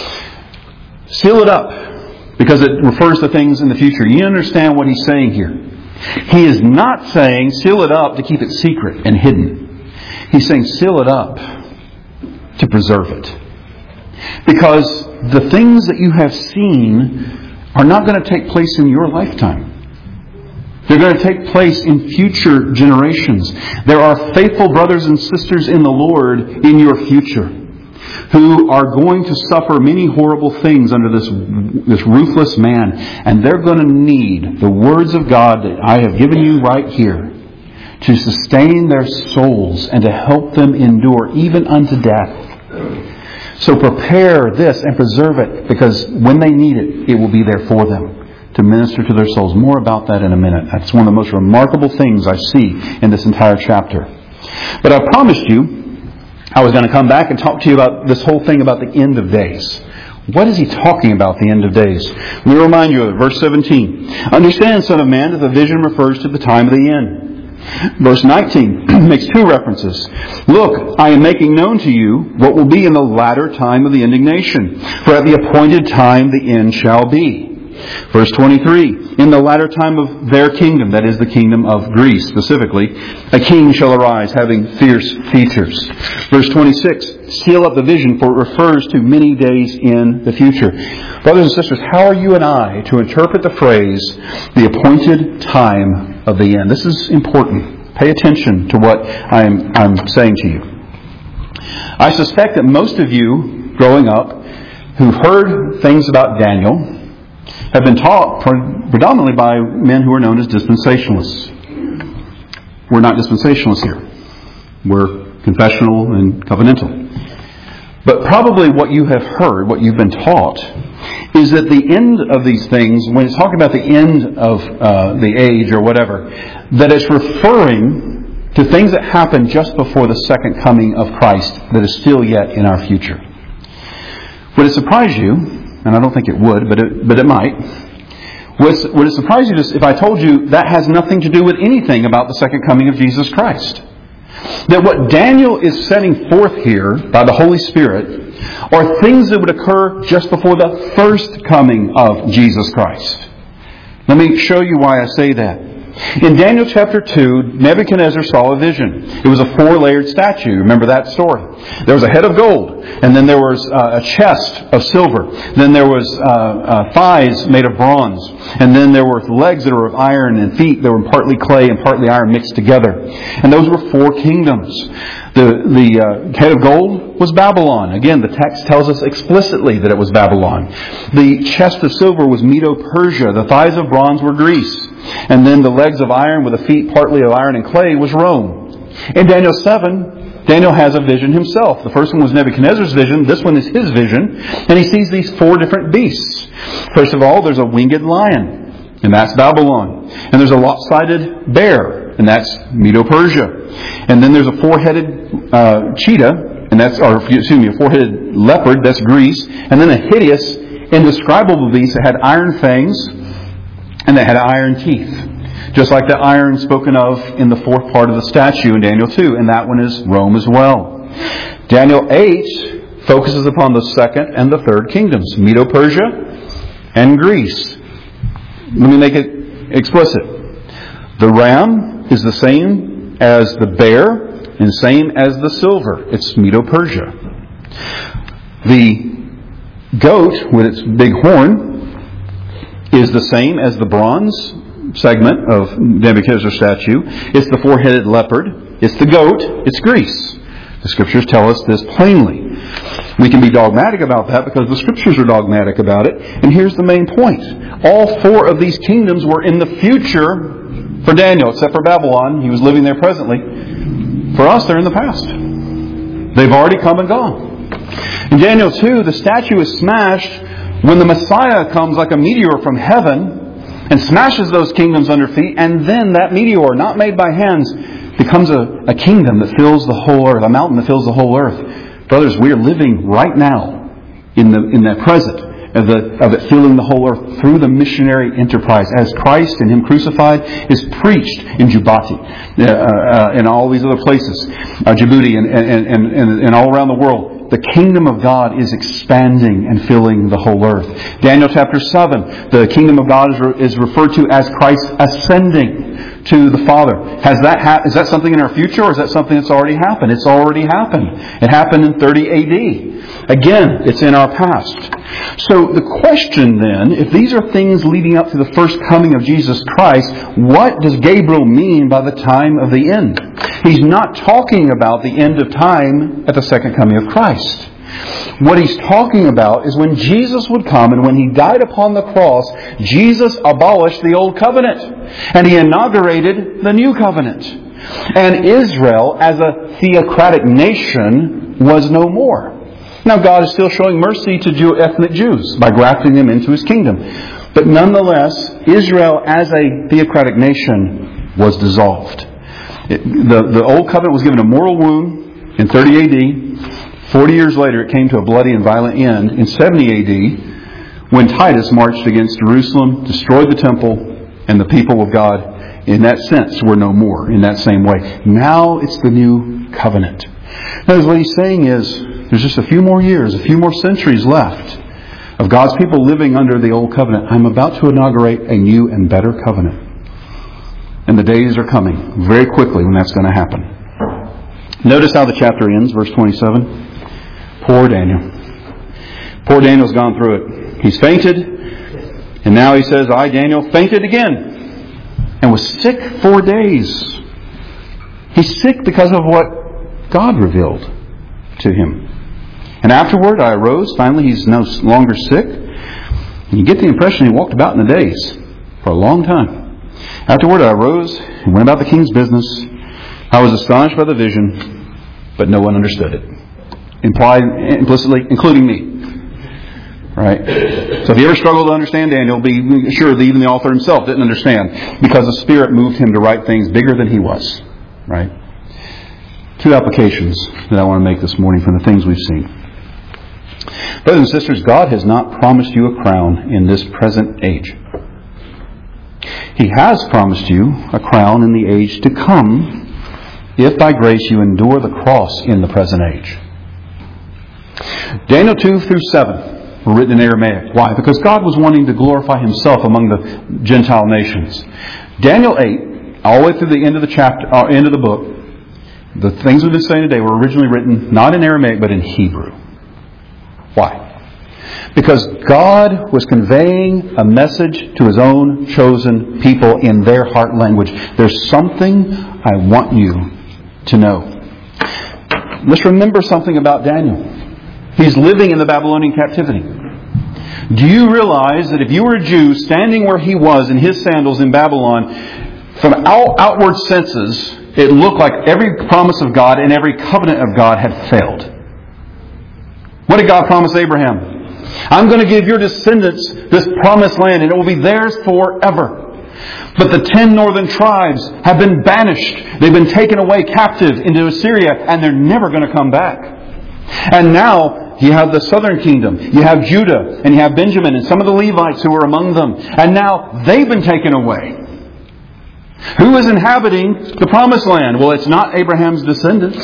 Seal it up, because it refers to things in the future. You understand what He's saying here. He is not saying seal it up to keep it secret and hidden. He's saying seal it up to preserve it. Because the things that you have seen are not going to take place in your lifetime. They're going to take place in future generations. There are faithful brothers and sisters in the Lord in your future who are going to suffer many horrible things under this, this ruthless man. And they're going to need the words of God that I have given you right here to sustain their souls and to help them endure even unto death. So prepare this and preserve it, because when they need it, it will be there for them to minister to their souls. More about that in a minute. That's one of the most remarkable things I see in this entire chapter. But I promised you I was going to come back and talk to you about this whole thing about the end of days. What is he talking about, the end of days? Let me remind you of it. Verse seventeen. Understand, Son of Man, that the vision refers to the time of the end. Verse nineteen makes two references. Look, I am making known to you what will be in the latter time of the indignation. For at the appointed time the end shall be. Verse twenty-three, in the latter time of their kingdom, that is the kingdom of Greece specifically, a king shall arise having fierce features. Verse twenty-six, seal up the vision, for it refers to many days in the future. Brothers and sisters, how are you and I to interpret the phrase, the appointed time of the end? This is important. Pay attention to what I'm, I'm saying to you. I suspect that most of you growing up who've heard things about Daniel have been taught predominantly by men who are known as dispensationalists. We're not dispensationalists here. We're confessional and covenantal. But probably what you have heard, what you've been taught, is that the end of these things, when it's talking about the end of uh, the age or whatever, that it's referring to things that happen just before the second coming of Christ that is still yet in our future. Would it surprise you, and I don't think it would, but it, but it might, would, would it surprise you if I told you that has nothing to do with anything about the second coming of Jesus Christ? That what Daniel is setting forth here by the Holy Spirit are things that would occur just before the first coming of Jesus Christ. Let me show you why I say that. In Daniel chapter two, Nebuchadnezzar saw a vision. It was a four-layered statue. Remember that story? There was a head of gold, and then there was uh, a chest of silver. Then there was uh, uh, thighs made of bronze, and then there were legs that were of iron and feet that were partly clay and partly iron mixed together. And those were four kingdoms. The the uh, head of gold was Babylon. Again, the text tells us explicitly that it was Babylon. The chest of silver was Medo-Persia. The thighs of bronze were Greece. And then the legs of iron with the feet partly of iron and clay was Rome. In Daniel seven, Daniel has a vision himself. The first one was Nebuchadnezzar's vision. This one is his vision. And he sees these four different beasts. First of all, there's a winged lion. And that's Babylon. And there's a lopsided bear. And that's Medo-Persia. And then there's a four-headed uh, cheetah. And that's, or excuse me, a four-headed leopard. That's Greece. And then a hideous, indescribable beast that had iron fangs. And they had iron teeth. Just like the iron spoken of in the fourth part of the statue in Daniel two. And that one is Rome as well. Daniel eight focuses upon the second and the third kingdoms. Medo-Persia and Greece. Let me make it explicit. The ram is the same as the bear and same as the silver. It's Medo-Persia. The goat with its big horn is the same as the bronze segment of Nebuchadnezzar's statue. It's the four-headed leopard. It's the goat. It's Greece. The Scriptures tell us this plainly. We can be dogmatic about that because the Scriptures are dogmatic about it. And here's the main point. All four of these kingdoms were in the future for Daniel, except for Babylon. He was living there presently. For us, they're in the past. They've already come and gone. In Daniel two, the statue is smashed when the Messiah comes like a meteor from heaven and smashes those kingdoms under feet, and then that meteor, not made by hands, becomes a, a kingdom that fills the whole earth, a mountain that fills the whole earth. Brothers, we are living right now in the in the present of, the, of it filling the whole earth through the missionary enterprise as Christ and Him crucified is preached in Djibouti, uh, uh, and all these other places, uh, Djibouti and, and, and, and, and all around the world. The kingdom of God is expanding and filling the whole earth. Daniel chapter seven, the kingdom of God is, re- is referred to as Christ ascending to the Father. Has that ha- is that something in our future, or is that something that's already happened? It's already happened. It happened in thirty A D. Again, it's in our past. So the question then, if these are things leading up to the first coming of Jesus Christ, what does Gabriel mean by the time of the end? He's not talking about the end of time at the second coming of Christ. What he's talking about is when Jesus would come, and when He died upon the cross, Jesus abolished the old covenant and He inaugurated the new covenant. And Israel, as a theocratic nation, was no more. Now God is still showing mercy to Jew, ethnic Jews by grafting them into His kingdom. But nonetheless, Israel as a theocratic nation was dissolved. It, the, the old covenant was given a mortal wound in thirty A D. Forty years later, it came to a bloody and violent end in seventy A D when Titus marched against Jerusalem, destroyed the temple, and the people of God, in that sense, were no more in that same way. Now it's the new covenant. Now, what he's saying is, there's just a few more years, a few more centuries left of God's people living under the old covenant. I'm about to inaugurate a new and better covenant. And the days are coming very quickly when that's going to happen. Notice how the chapter ends, verse twenty-seven. Poor Daniel. Poor Daniel's gone through it. He's fainted. And now he says, I, Daniel, fainted again. And was sick four days. He's sick because of what God revealed to him. And afterward I arose. Finally, he's no longer sick. And you get the impression he walked about in a daze for a long time. Afterward I arose and went about the king's business. I was astonished by the vision, but no one understood it. Implied implicitly, including me. Right? So if you ever struggle to understand Daniel, be sure that even the author himself didn't understand, because the Spirit moved him to write things bigger than he was. Right? Two applications that I want to make this morning from the things we've seen. Brothers and sisters, God has not promised you a crown in this present age. He has promised you a crown in the age to come, if by grace you endure the cross in the present age. Daniel two through seven were written in Aramaic. Why? Because God was wanting to glorify Himself among the Gentile nations. Daniel eight, all the way through the end of the chapter, uh, end of the book, the things we've been saying today were originally written not in Aramaic but in Hebrew. Why? Because God was conveying a message to His own chosen people in their heart language. There's something I want you to know. Let's remember something about Daniel. He's living in the Babylonian captivity. Do you realize that if you were a Jew standing where he was in his sandals in Babylon, from out, outward senses, it looked like every promise of God and every covenant of God had failed. What did God promise Abraham? I'm going to give your descendants this promised land and it will be theirs forever. But the ten northern tribes have been banished. They've been taken away captive into Assyria and they're never going to come back. And now you have the southern kingdom. You have Judah and you have Benjamin and some of the Levites who are among them. And now they've been taken away. Who is inhabiting the promised land? Well, it's not Abraham's descendants.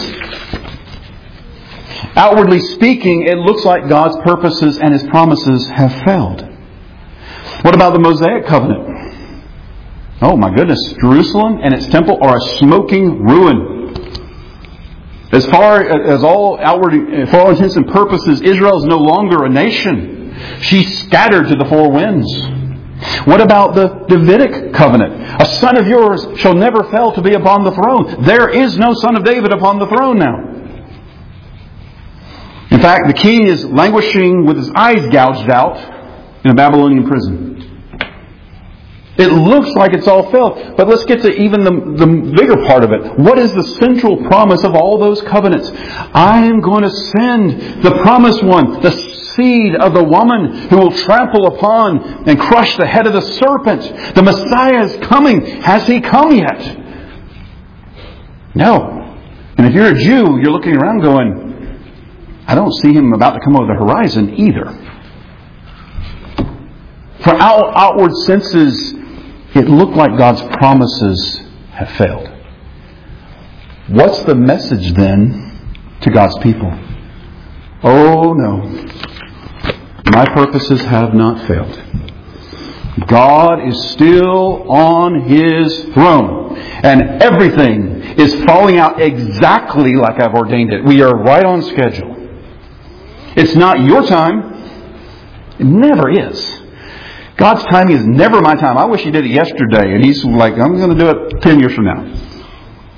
Outwardly speaking, it looks like God's purposes and His promises have failed. What about the Mosaic covenant? Oh my goodness, Jerusalem and its temple are a smoking ruin. As far as all outward, for all intents and purposes, Israel is no longer a nation. She's scattered to the four winds. What about the Davidic covenant? A son of yours shall never fail to be upon the throne. There is no son of David upon the throne now. In fact, the king is languishing with his eyes gouged out in a Babylonian prison. It looks like it's all failed. But let's get to even the, the bigger part of it. What is the central promise of all those covenants? I am going to send the promised one, the seed of the woman who will trample upon and crush the head of the serpent. The Messiah is coming. Has He come yet? No. And if you're a Jew, you're looking around going, I don't see Him about to come over the horizon either. For out, outward senses, it looked like God's promises have failed. What's the message then to God's people? Oh no. My purposes have not failed. God is still on His throne. And everything is falling out exactly like I've ordained it. We are right on schedule. It's not your time. It never is. God's timing is never my time. I wish He did it yesterday. And He's like, I'm going to do it ten years from now.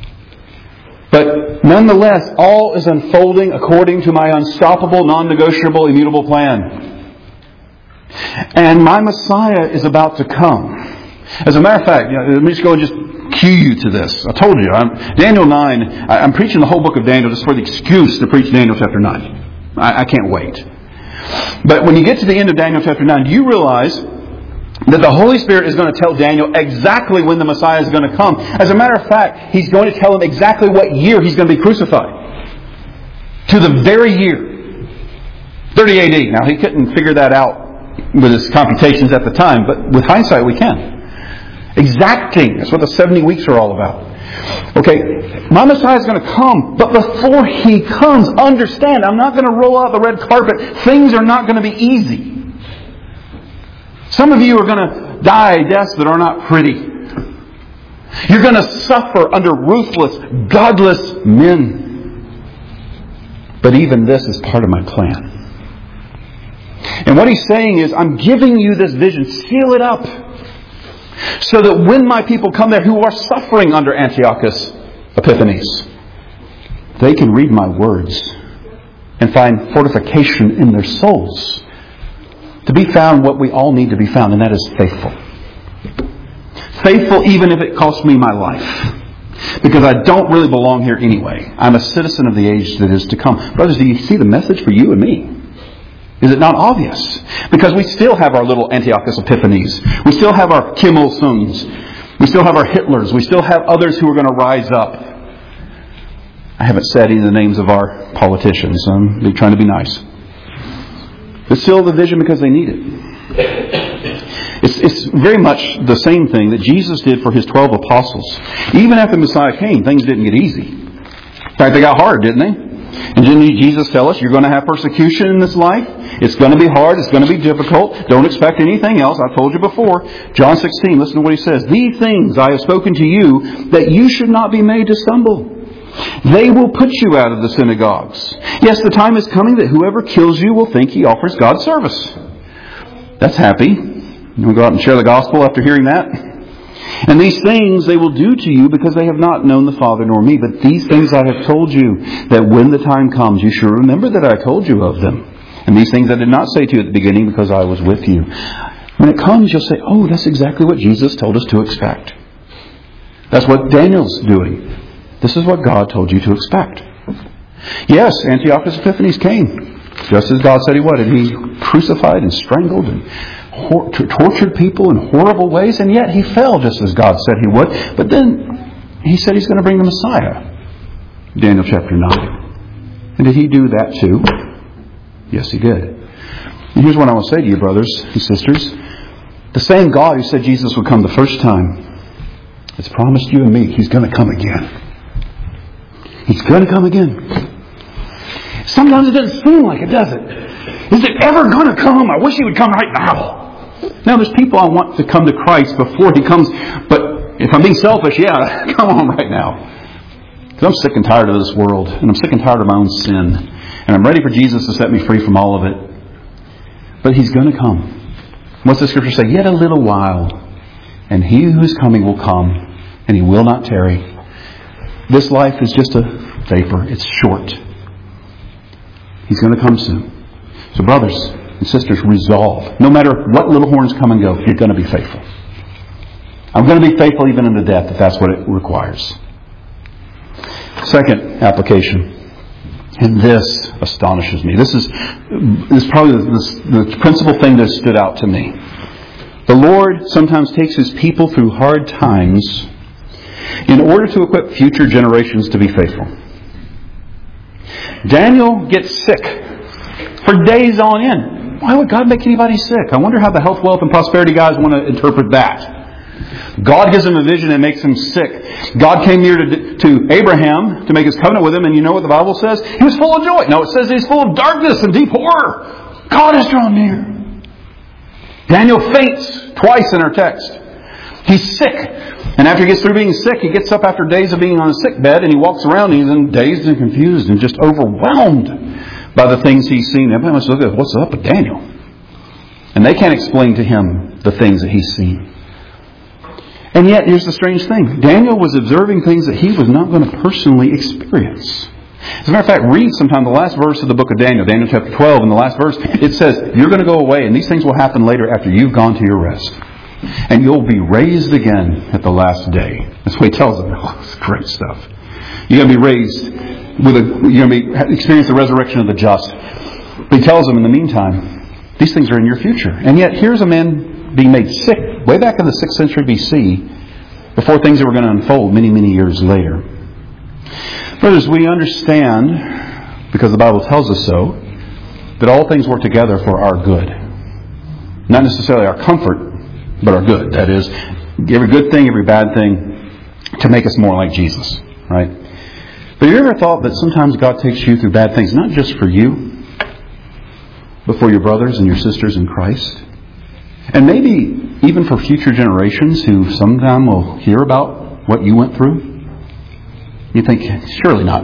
But nonetheless, all is unfolding according to my unstoppable, non-negotiable, immutable plan. And my Messiah is about to come. As a matter of fact, you know, let me just go and just cue you to this. I told you, I'm, Daniel nine, I, I'm preaching the whole book of Daniel just for the excuse to preach Daniel chapter nine. I, I can't wait. But when you get to the end of Daniel chapter nine, do you realize that the Holy Spirit is going to tell Daniel exactly when the Messiah is going to come? As a matter of fact, He's going to tell him exactly what year He's going to be crucified. To the very year. thirty A D. Now, he couldn't figure that out with his computations at the time, but with hindsight we can. Exacting. That's what the seventy weeks are all about. Okay, my Messiah is going to come, but before He comes, understand, I'm not going to roll out the red carpet. Things are not going to be easy. Some of you are going to die deaths that are not pretty. You're going to suffer under ruthless, godless men. But even this is part of my plan. And what He's saying is, I'm giving you this vision. Seal it up. So that when my people come there who are suffering under Antiochus Epiphanes, they can read my words and find fortification in their souls. to be found what we all need to be found, and that is faithful. Faithful even if it costs me my life. Because I don't really belong here anyway. I'm a citizen of the age that is to come. Brothers, do you see the message for you and me? Is it not obvious? Because we still have our little Antiochus Epiphanes. We still have our Kim Il-sungs. We still have our Hitlers. We still have others who are going to rise up. I haven't said any of the names of our politicians. I'm trying to be nice. But still the vision because they need it. It's, it's very much the same thing that Jesus did for His twelve apostles. Even after Messiah came, things didn't get easy. In fact, they got hard, didn't they? And didn't Jesus tell us, you're going to have persecution in this life? It's going to be hard. It's going to be difficult. Don't expect anything else. I've told you before. John sixteen, listen to what He says. These things I have spoken to you, that you should not be made to stumble. They will put you out of the synagogues. Yes, the time is coming that whoever kills you will think he offers God service. That's happy. You want to go out and share the gospel after hearing that? And these things they will do to you because they have not known the Father nor me. But these things I have told you, that when the time comes, you shall remember that I told you of them. And these things I did not say to you at the beginning because I was with you. When it comes, you'll say, oh, that's exactly what Jesus told us to expect. That's what Daniel's doing. This is what God told you to expect. Yes, Antiochus Epiphanes came, just as God said he would. And he crucified and strangled and hor- tortured people in horrible ways. And yet he fell just as God said he would. But then he said he's going to bring the Messiah. Daniel chapter nine. And did he do that too? Yes, he did. And here's what I want to say to you, brothers and sisters. The same God who said Jesus would come the first time has promised you and me He's going to come again. He's going to come again. Sometimes it doesn't seem like it, does it? Is it ever going to come? I wish He would come right now. Now, there's people I want to come to Christ before He comes. But if I'm being selfish, yeah, come on right now. Because I'm sick and tired of this world. And I'm sick and tired of my own sin. And I'm ready for Jesus to set me free from all of it. But He's going to come. What's the Scripture say? Yet a little while. And He who is coming will come. And He will not tarry. This life is just a vapor. It's short. He's going to come soon. So brothers and sisters, resolve. No matter what little horns come and go, you're going to be faithful. I'm going to be faithful even unto death if that's what it requires. Second application. And this astonishes me. This is, this is probably the, the principal thing that stood out to me. The Lord sometimes takes His people through hard times in order to equip future generations to be faithful. Daniel gets sick for days on end. Why would God make anybody sick? I wonder how the health, wealth, and prosperity guys want to interpret that. God gives him a vision and makes him sick. God came near to, to Abraham to make His covenant with him, and you know what the Bible says? He was full of joy. No, it says he's full of darkness and deep horror. God has drawn near. Daniel faints twice in our text. He's sick. And after he gets through being sick, he gets up after days of being on a sick bed and he walks around and he's in dazed and confused and just overwhelmed by the things he's seen. Everybody must look at what's up with Daniel. And they can't explain to him the things that he's seen. And yet, here's the strange thing. Daniel was observing things that he was not going to personally experience. As a matter of fact, read sometime the last verse of the book of Daniel, Daniel chapter twelve, in the last verse, it says, you're going to go away and these things will happen later after you've gone to your rest. And you'll be raised again at the last day. That's what he tells them. Oh, it's great stuff. You're going to be raised with a, you're going to be, experience the resurrection of the just. But he tells them in the meantime, these things are in your future. And yet here's a man being made sick way back in the sixth century B C before things that were going to unfold many, many years later. Brothers, we understand, because the Bible tells us so, that all things work together for our good. Not necessarily our comfort, but our good. That is, every good thing, every bad thing, to make us more like Jesus. Right? But have you ever thought that sometimes God takes you through bad things, not just for you, but for your brothers and your sisters in Christ? And maybe even for future generations who sometime will hear about what you went through? You think, surely not.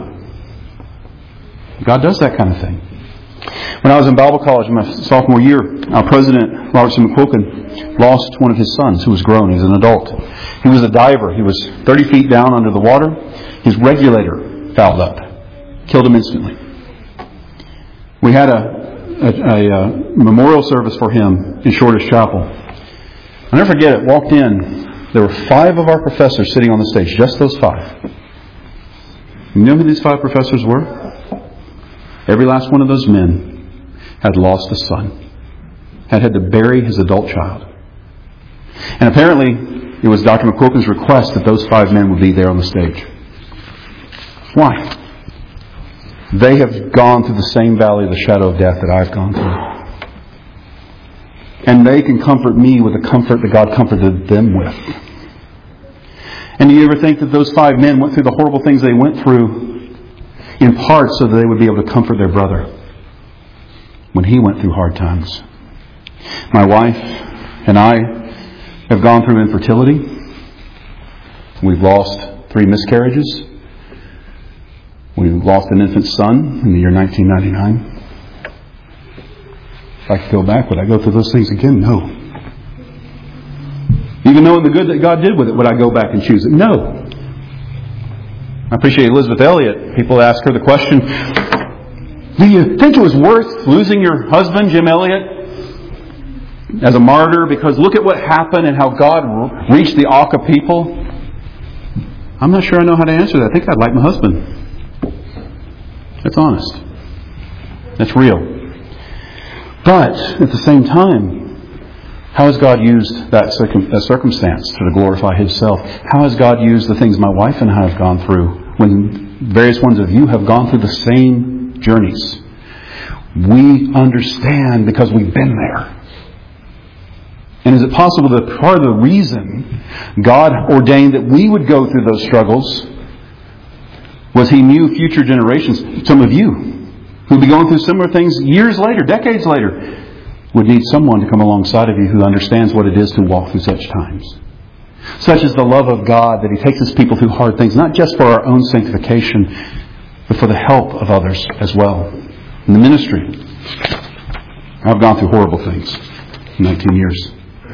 God does that kind of thing. When I was in Bible college in my sophomore year, our president, Robert C. McQuilkin, lost one of his sons who was grown. He was an adult. He was a diver. He was thirty feet down under the water. His regulator fouled up. Killed him instantly. We had a a, a, a memorial service for him in Shoreditch Chapel. I'll never forget it. Walked in. There were five of our professors sitting on the stage. Just those five. You know who these five professors were? Every last one of those men had lost a son. Had had to bury his adult child. And apparently, it was Doctor McQuilkin's request that those five men would be there on the stage. Why? They have gone through the same valley of the shadow of death that I've gone through. And they can comfort me with the comfort that God comforted them with. And do you ever think that those five men went through the horrible things they went through in part so that they would be able to comfort their brother when he went through hard times? My wife and I have gone through infertility. We've lost three miscarriages. We lost an infant son in the year nineteen ninety-nine. If I could go back, would I go through those things again? No. Even knowing the good that God did with it, would I go back and choose it? No. I appreciate Elizabeth Elliot. People ask her the question, do you think it was worth losing your husband, Jim Elliot, as a martyr? Because look at what happened and how God reached the Auca people. I'm not sure I know how to answer that. I think I'd like my husband. That's honest. That's real. But at the same time, how has God used that, circum- that circumstance to glorify Himself? How has God used the things my wife and I have gone through when various ones of you have gone through the same journeys? We understand because we've been there. And is it possible that part of the reason God ordained that we would go through those struggles was He knew future generations, some of you, who would be going through similar things years later, decades later, would need someone to come alongside of you who understands what it is to walk through such times. Such is the love of God that He takes His people through hard things, not just for our own sanctification, but for the help of others as well. In the ministry, I've gone through horrible things in nineteen years.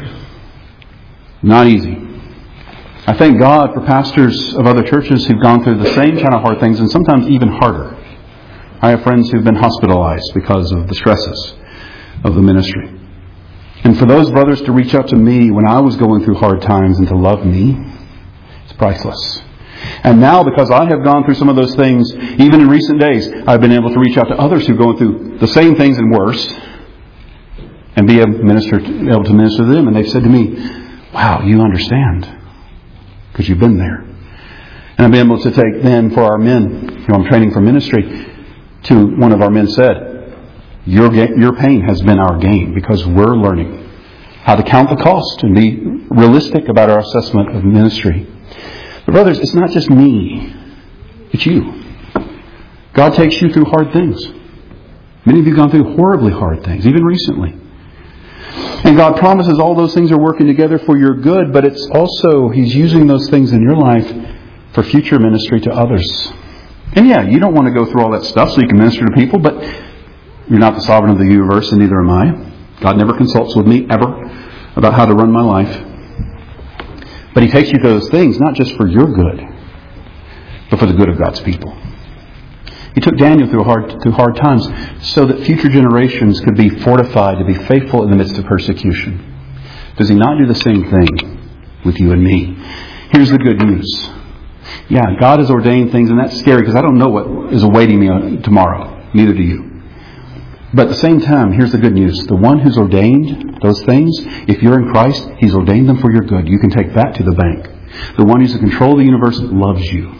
Not easy. I thank God for pastors of other churches who've gone through the same kind of hard things and sometimes even harder. I have friends who've been hospitalized because of the stresses of the ministry. And for those brothers to reach out to me when I was going through hard times and to love me, it's priceless. And now, because I have gone through some of those things, even in recent days, I've been able to reach out to others who are going through the same things and worse and be able to minister, able to minister to them. And they've said to me, wow, you understand. Because you've been there. And I've been able to take then for our men, who I'm training for ministry, to one of our men said, your, ga- your pain has been our gain because we're learning how to count the cost and be realistic about our assessment of ministry. But brothers, it's not just me. It's you. God takes you through hard things. Many of you have gone through horribly hard things, even recently. And God promises all those things are working together for your good, but it's also He's using those things in your life for future ministry to others. And yeah, you don't want to go through all that stuff so you can minister to people, but you're not the sovereign of the universe, and neither am I. God never consults with me, ever, about how to run my life. But He takes you through those things, not just for your good, but for the good of God's people. He took Daniel through hard, through hard times so that future generations could be fortified to be faithful in the midst of persecution. Does He not do the same thing with you and me? Here's the good news. Yeah, God has ordained things, and that's scary because I don't know what is awaiting me tomorrow. Neither do you. But at the same time, here's the good news. The one who's ordained those things, if you're in Christ, He's ordained them for your good. You can take that to the bank. The one who's in control of the universe loves you.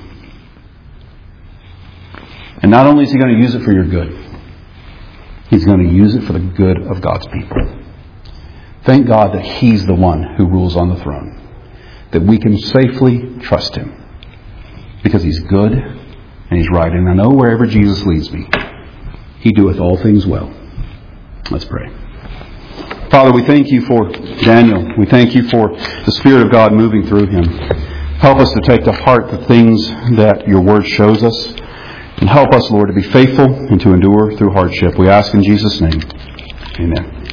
And not only is He going to use it for your good, He's going to use it for the good of God's people. Thank God that He's the one who rules on the throne. That we can safely trust Him. Because He's good and He's right. And I know wherever Jesus leads me, He doeth all things well. Let's pray. Father, we thank You for Daniel. We thank You for the Spirit of God moving through him. Help us to take to heart the things that Your Word shows us. And help us, Lord, to be faithful and to endure through hardship. We ask in Jesus' name. Amen.